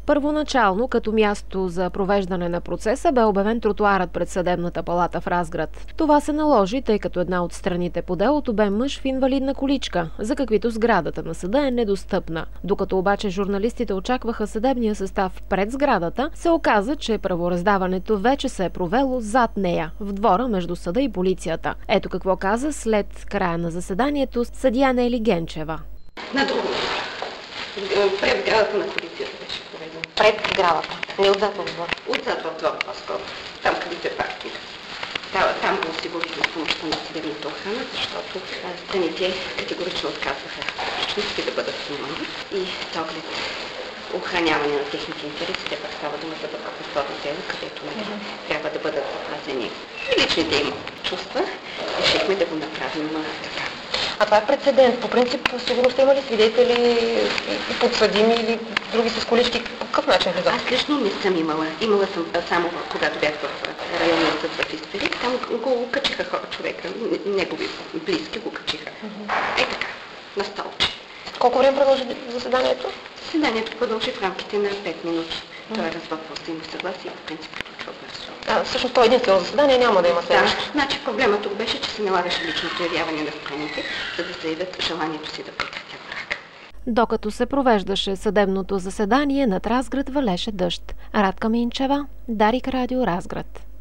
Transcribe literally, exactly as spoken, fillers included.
Първоначално, като място за провеждане на процеса, бе обявен тротоарът пред Съдебната палата в Разград. Това се наложи, тъй като една от страните по делото бе мъж в инвалидна количка, за каквито сградата на съда е недостъпна. Докато обаче журналистите очакваха съдебния състав пред сградата, се оказа, че правораздаването вече се е провело зад нея, в двора между съда и полицията. Ето какво каза след края на заседанието съдия Нели Генчева. На друго. Пред сградата на полицията беше проведено. Пред сградата, не отзад в двор. Отзад в двор по-скоро. Там, където е паркинг. Там, там го осигурихме с помощта на съдебната охрана, защото страните категорично отказваха личности да бъдат снимани и с оглед охраняване на техните интереси, те пък става дума за благоприятно дело, където mm-hmm. трябва да бъдат запазени личните им чувства. Решихме да го направим така. А това е прецедент. По принцип, сигурно сте имали свидетели и подсъдими или други с колички. По какъв начин влизат? Аз лично не съм имала. Имала съм само когато бях в районния съд в Исперик. Там го качиха хора, човека, негови близки го качиха. Mm-hmm. Е така, на столче. Колко време продължи заседанието? Заседанието продължи в рамките на пет минути. Mm-hmm. Това е развод по взаимно съгласие и по принцип приключва бързо. А, всъщност това е единствено заседание, няма да има следващо. Да, значи проблемът тук беше, че се налагаше личното явяване на страните, за да заявят желанието си да прекратят брака. Докато се провеждаше съдебното заседание, над Разград валеше дъжд. Радка Минчева, Дарик Радио, Разград.